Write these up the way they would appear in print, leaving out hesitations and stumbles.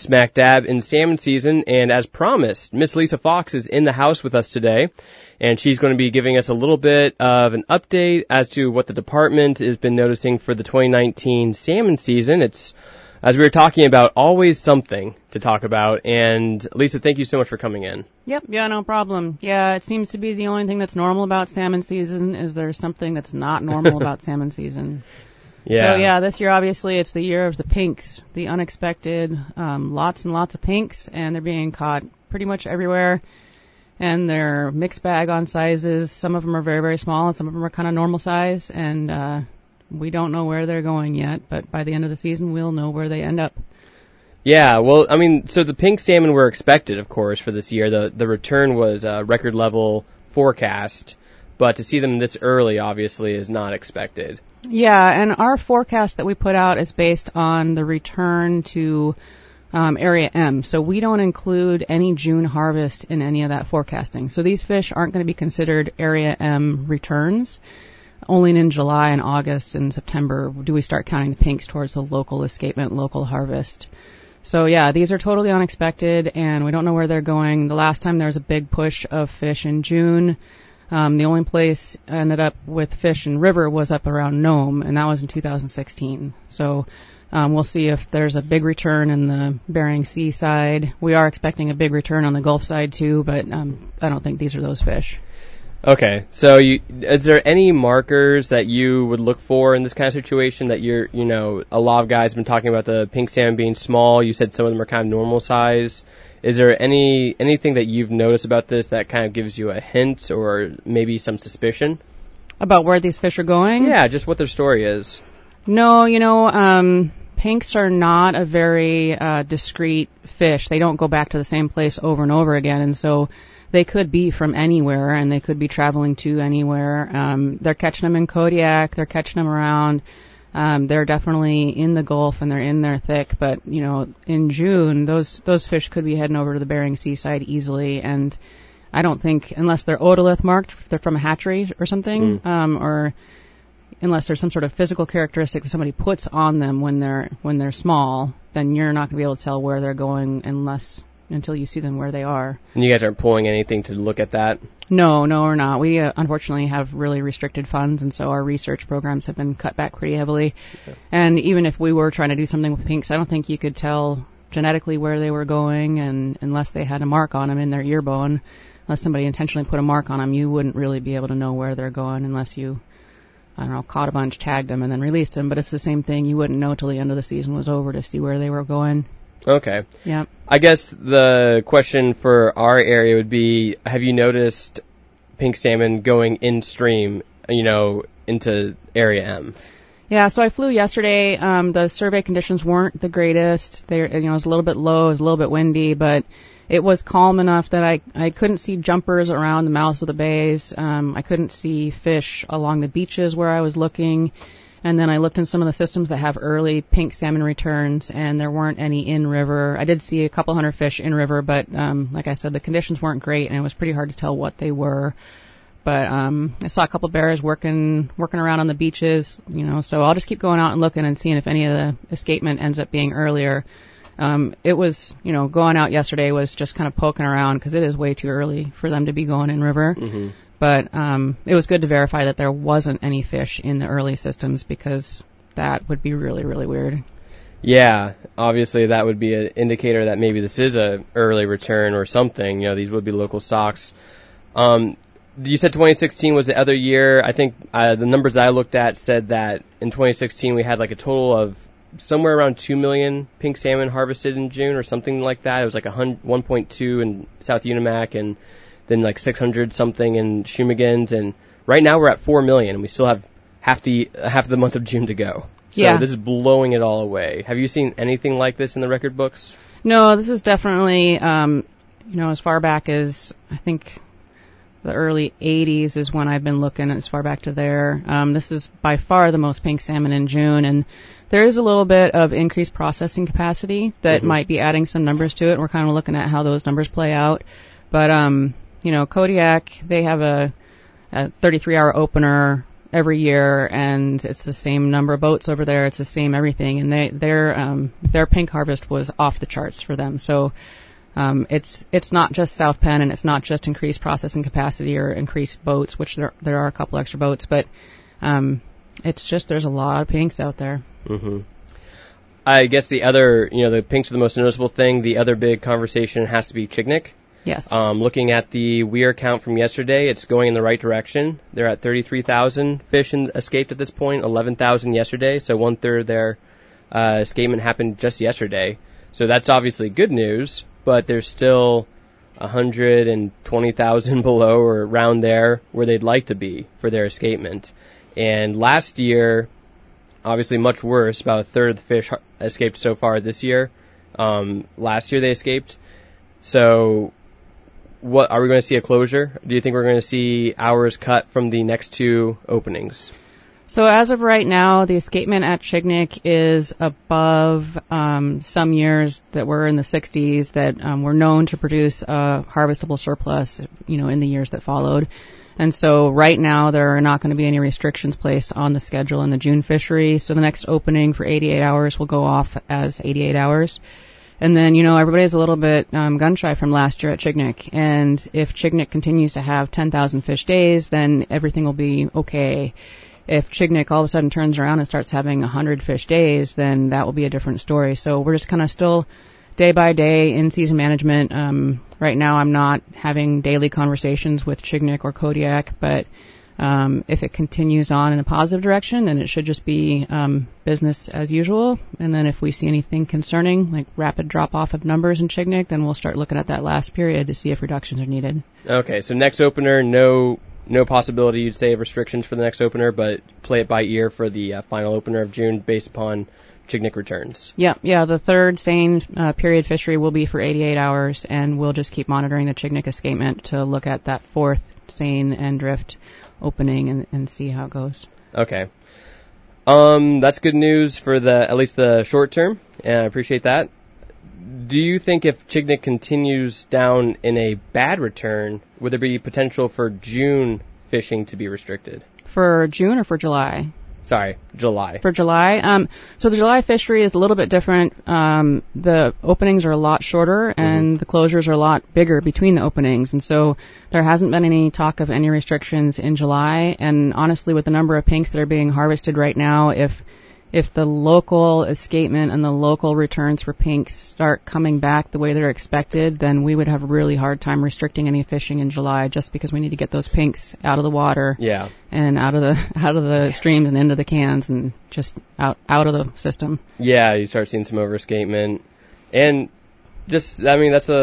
smack dab in salmon season, and as promised, Miss Lisa Fox is in the house with us today, and she's going to be giving us a little bit of an update as to what the department has been noticing for the 2019 salmon season. It's, as we were talking about, always something to talk about, and Lisa, thank you so much for coming in. Yep, yeah, no problem. Yeah, it seems to be the only thing that's normal about salmon season is there's something that's not normal about salmon season. Yeah. So, yeah, this year, obviously, it's the year of the pinks, the unexpected, lots and lots of pinks, and they're being caught pretty much everywhere, and they're mixed bag on sizes. Some of them are very, very small, and some of them are kind of normal size, and we don't know where they're going yet, but by the end of the season, we'll know where they end up. Yeah, well, I mean, so the pink salmon were expected, of course, for this year. The return was a record level forecast, but to see them this early, obviously, is not expected. Yeah, and our forecast that we put out is based on the return to Area M. So we don't include any June harvest in any of that forecasting. So these fish aren't going to be considered Area M returns. Only in July and August and September do we start counting the pinks towards the local escapement, local harvest. So yeah, these are totally unexpected, and we don't know where they're going. The last time there was a big push of fish in June, the only place ended up with fish in river was up around Nome, and that was in 2016. So we'll see if there's a big return in the Bering Sea side. We are expecting a big return on the Gulf side too, but I don't think these are those fish. Okay, so is there any markers that you would look for in this kind of situation that a lot of guys have been talking about the pink salmon being small. You said some of them are kind of normal size. Is there anything that you've noticed about this that kind of gives you a hint or maybe some suspicion? About where these fish are going? Yeah, just what their story is. No, pinks are not a very discrete fish. They don't go back to the same place over and over again, and so they could be from anywhere, and they could be traveling to anywhere. They're catching them in Kodiak. They're catching them around. They're definitely in the Gulf, and they're in there thick. But, in June, those fish could be heading over to the Bering Sea side easily. And I don't think, unless they're otolith marked, if they're from a hatchery or something, or unless there's some sort of physical characteristic that somebody puts on them when they're small, then you're not going to be able to tell where they're going until you see them where they are. And you guys aren't pulling anything to look at that? No, we're not. We unfortunately have really restricted funds, and so our research programs have been cut back pretty heavily. Okay. And even if we were trying to do something with pinks, I don't think you could tell genetically where they were going, and unless they had a mark on them in their ear bone, unless somebody intentionally put a mark on them, you wouldn't really be able to know where they're going unless you, caught a bunch, tagged them, and then released them. But it's the same thing. You wouldn't know till the end of the season was over to see where they were going. Okay. Yeah. I guess the question for our area would be, have you noticed pink salmon going in stream, into Area M? Yeah, so I flew yesterday. The survey conditions weren't the greatest. It was a little bit low, it was a little bit windy, but it was calm enough that I couldn't see jumpers around the mouths of the bays. I couldn't see fish along the beaches where I was looking. And then I looked in some of the systems that have early pink salmon returns, and there weren't any in river. I did see a couple hundred fish in river, but like I said, the conditions weren't great, and it was pretty hard to tell what they were. But I saw a couple bears working around on the beaches, so I'll just keep going out and looking and seeing if any of the escapement ends up being earlier. It was, going out yesterday was just kind of poking around because it is way too early for them to be going in river. Mm-hmm. But it was good to verify that there wasn't any fish in the early systems, because that would be really, really weird. Yeah, obviously that would be an indicator that maybe this is a early return or something. These would be local stocks. You said 2016 was the other year. I think the numbers that I looked at said that in 2016 we had like a total of somewhere around 2 million pink salmon harvested in June or something like that. It was like 1.2 in South Unimac and then like 600 something in Shumagins, and right now we're at 4 million, and we still have half the month of June to go. So yeah. This is blowing it all away. Have you seen anything like this in the record books? No, this is definitely, as far back as, I think, the early 80s is when I've been looking as far back to there. This is by far the most pink salmon in June, and there is a little bit of increased processing capacity that might be adding some numbers to it. We're kind of looking at how those numbers play out. But, Kodiak, they have a 33-hour opener every year, and it's the same number of boats over there. It's the same everything, and their pink harvest was off the charts for them. So it's not just South Penn, and it's not just increased processing capacity or increased boats, which there are a couple extra boats, but it's just there's a lot of pinks out there. Mm-hmm. I guess the other, the pinks are the most noticeable thing. The other big conversation has to be Chignik. Yes. Looking at the weir count from yesterday, it's going in the right direction. They're at 33,000 fish escaped at this point, 11,000 yesterday, so 1/3 of their escapement happened just yesterday. So that's obviously good news, but there's still 120,000 below or around there where they'd like to be for their escapement. And last year, obviously much worse, about 1/3 of the fish escaped so far this year. Last year they escaped. So what are we going to see a closure? Do you think we're going to see hours cut from the next two openings? So as of right now, the escapement at Chignik is above some years that were in the 60s that were known to produce a harvestable surplus, in the years that followed. And so right now there are not going to be any restrictions placed on the schedule in the June fishery. So the next opening for 88 hours will go off as 88 hours. And then, everybody's a little bit gun-shy from last year at Chignik. And if Chignik continues to have 10,000 fish days, then everything will be okay. If Chignik all of a sudden turns around and starts having 100 fish days, then that will be a different story. So we're just kind of still day by day in season management. Right now I'm not having daily conversations with Chignik or Kodiak, but if it continues on in a positive direction, then it should just be business as usual. And then if we see anything concerning, like rapid drop-off of numbers in Chignik, then we'll start looking at that last period to see if reductions are needed. Okay, so next opener, no possibility, you'd say, of restrictions for the next opener, but play it by ear for the final opener of June based upon Chignik returns. Yeah, the third seine period fishery will be for 88 hours, and we'll just keep monitoring the Chignik escapement to look at that fourth seine and drift opening and see how it goes. Okay. That's good news for at least the short term, and I appreciate that. Do you think if Chignik continues down in a bad return, would there be potential for June fishing to be restricted? For June or for July? Sorry, July. For July. So the July fishery is a little bit different. The openings are a lot shorter, and the closures are a lot bigger between the openings. And so there hasn't been any talk of any restrictions in July. And honestly, with the number of pinks that are being harvested right now, if the local escapement and the local returns for pinks start coming back the way they're expected, then we would have a really hard time restricting any fishing in July, just because we need to get those pinks out of the water, and out of the streams and into the cans and just out of the system. Yeah, you start seeing some overescapement, and that's with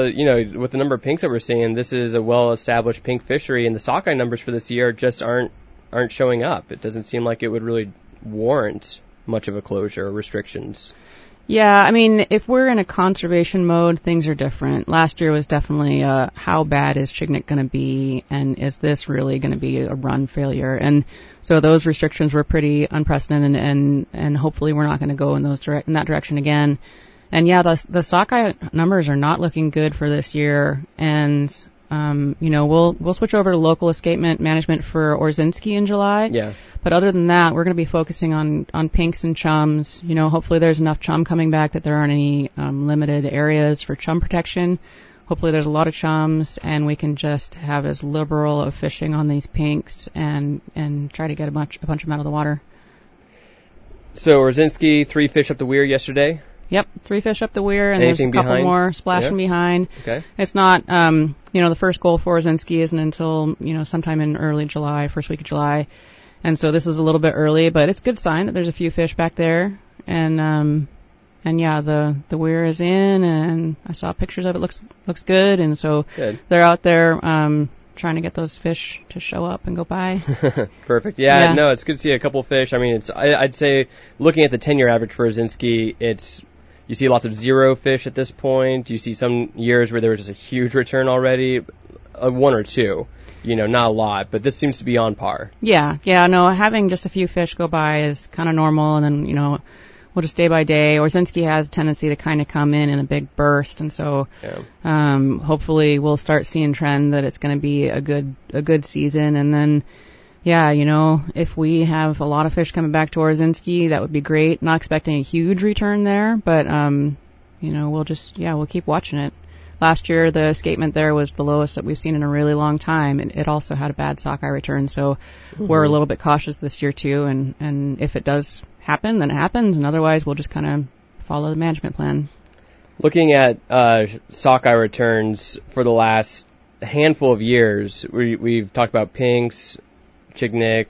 the number of pinks that we're seeing, this is a well-established pink fishery, and the sockeye numbers for this year just aren't showing up. It doesn't seem like it would really warrant much of a closure or restrictions. Yeah, if we're in a conservation mode, things are different. Last year was definitely how bad is Chignik going to be, and is this really going to be a run failure? And so those restrictions were pretty unprecedented, and hopefully we're not going to go in that direction again. And yeah, the sockeye numbers are not looking good for this year, and we'll switch over to local escapement management for Orzinski in July. Yeah. But other than that, we're going to be focusing on pinks and chums. Hopefully there's enough chum coming back that there aren't any limited areas for chum protection. Hopefully there's a lot of chums, and we can just have as liberal of fishing on these pinks and try to get a bunch of them out of the water. So Orzinski, 3 fish up the weir yesterday. Yep, 3 fish up the weir, and Anything there's a couple behind? more splashing behind. Okay. It's not, the first goal for Orzinski isn't until, sometime in early July, first week of July. And so this is a little bit early, but it's a good sign that there's a few fish back there. And yeah, the weir is in, and I saw pictures of it. Looks good, and so they're out there trying to get those fish to show up and go by. Perfect. Yeah, no, it's good to see a couple fish. I'd say looking at the 10-year average for Orzinski, you see lots of 0 fish at this point. You see some years where there was just a huge return already, 1 or 2. Not a lot, but this seems to be on par. Yeah, no, having just a few fish go by is kind of normal, and then, we'll just day by day. Orzinski has a tendency to kind of come in a big burst, and so hopefully we'll start seeing trend that it's going to be a good season, and then yeah, if we have a lot of fish coming back to Orzinski, that would be great. Not expecting a huge return there, but, we'll keep watching it. Last year, the escapement there was the lowest that we've seen in a really long time. It also had a bad sockeye return, so we're a little bit cautious this year too. And if it does happen, then it happens, and otherwise we'll just kind of follow the management plan. Looking at sockeye returns for the last handful of years, we've talked about pinks, Chignik,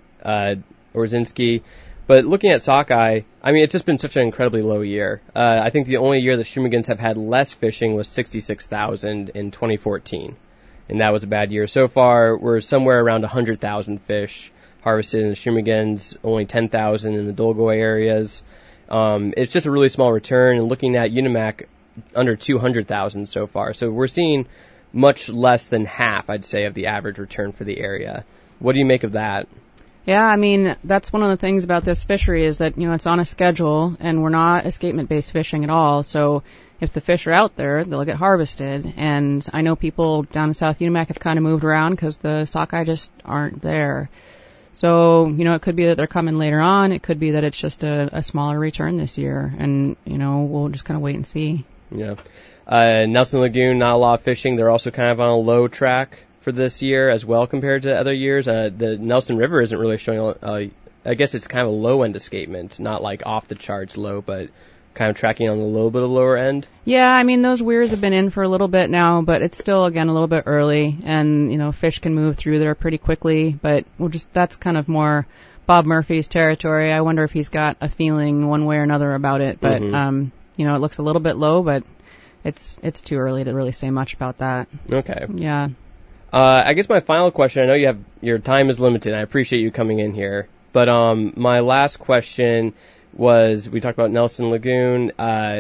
Orzinski, but looking at sockeye, I mean, it's just been such an incredibly low year. I think the only year the Shumagins have had less fishing was 66,000 in 2014, and that was a bad year. So far, we're somewhere around 100,000 fish harvested in the Shumagins, only 10,000 in the Dolgoy areas. It's just a really small return, and looking at Unimac, under 200,000 so far. So we're seeing much less than half, I'd say, of the average return for the area. What do you make of that? Yeah, I mean, that's one of the things about this fishery is that, it's on a schedule, and we're not escapement-based fishing at all. So if the fish are out there, they'll get harvested. And I know people down in South Unimac have kind of moved around because the sockeye just aren't there. So, it could be that they're coming later on. It could be that it's just a smaller return this year. And, we'll just kind of wait and see. Yeah. Nelson Lagoon, not a lot of fishing. They're also kind of on a low track for this year as well compared to other years. The Nelson River isn't really showing, I guess it's kind of a low-end escapement, not like off-the-charts low, but kind of tracking on a little bit of lower end. Yeah, I mean, those weirs have been in for a little bit now, but it's still, again, a little bit early, and, fish can move through there pretty quickly, but that's kind of more Bob Murphy's territory. I wonder if he's got a feeling one way or another about it, but, it looks a little bit low, but it's too early to really say much about that. Okay. Yeah. I guess my final question, I know your time is limited, and I appreciate you coming in here, but my last question was, we talked about Nelson Lagoon,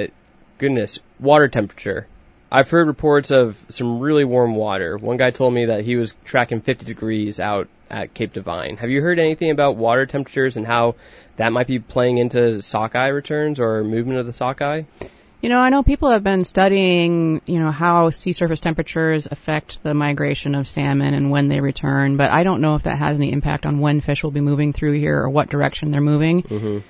water temperature. I've heard reports of some really warm water. One guy told me that he was tracking 50 degrees out at Cape Divine. Have you heard anything about water temperatures and how that might be playing into sockeye returns or movement of the sockeye? I know people have been studying, how sea surface temperatures affect the migration of salmon and when they return, but I don't know if that has any impact on when fish will be moving through here or what direction they're moving.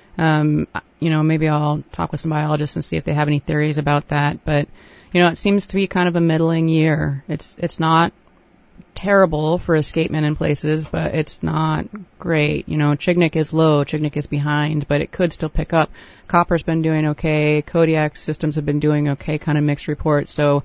Maybe I'll talk with some biologists and see if they have any theories about that, but, it seems to be kind of a middling year. It's not terrible for escapement in places, but it's not great. Chignik is low, Chignik is behind, but it could still pick up. Copper's been doing okay. Kodiak systems have been doing okay, kind of mixed reports. So,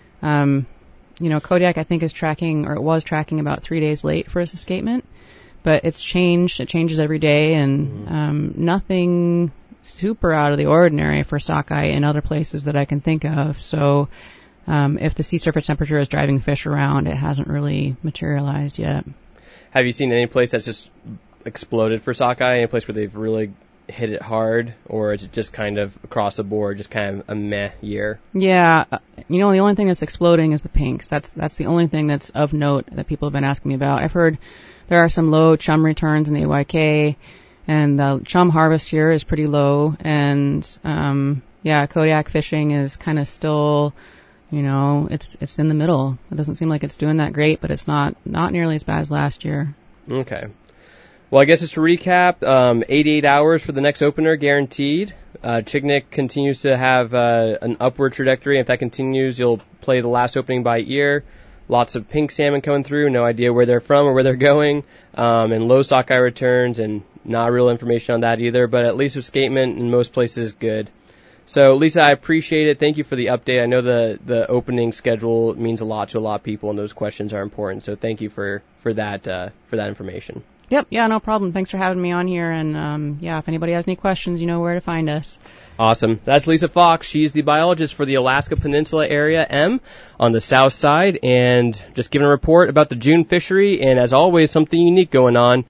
Kodiak I think is tracking, or it was tracking about 3 days late for its escapement, but it's changed. It changes every day, and nothing super out of the ordinary for sockeye in other places that I can think of. So, if the sea surface temperature is driving fish around, it hasn't really materialized yet. Have you seen any place that's just exploded for sockeye? Any place where they've really hit it hard? Or is it just kind of across the board, just kind of a meh year? Yeah. The only thing that's exploding is the pinks. That's the only thing that's of note that people have been asking me about. I've heard there are some low chum returns in AYK, and the chum harvest here is pretty low. And, Kodiak fishing is kind of still... it's in the middle. It doesn't seem like it's doing that great, but it's not nearly as bad as last year. Okay. Well, I guess just to recap, 88 hours for the next opener guaranteed. Chignik continues to have an upward trajectory. If that continues, you'll play the last opening by ear. Lots of pink salmon coming through, no idea where they're from or where they're going, and low sockeye returns, and not real information on that either, but at least escapement in most places good. So, Lisa, I appreciate it. Thank you for the update. I know the opening schedule means a lot to a lot of people, and those questions are important. So, thank you for that information. Yep. Yeah, no problem. Thanks for having me on here. And if anybody has any questions, you know where to find us. Awesome. That's Lisa Fox. She's the biologist for the Alaska Peninsula Area M on the south side, and just giving a report about the June fishery. And as always, something unique going on.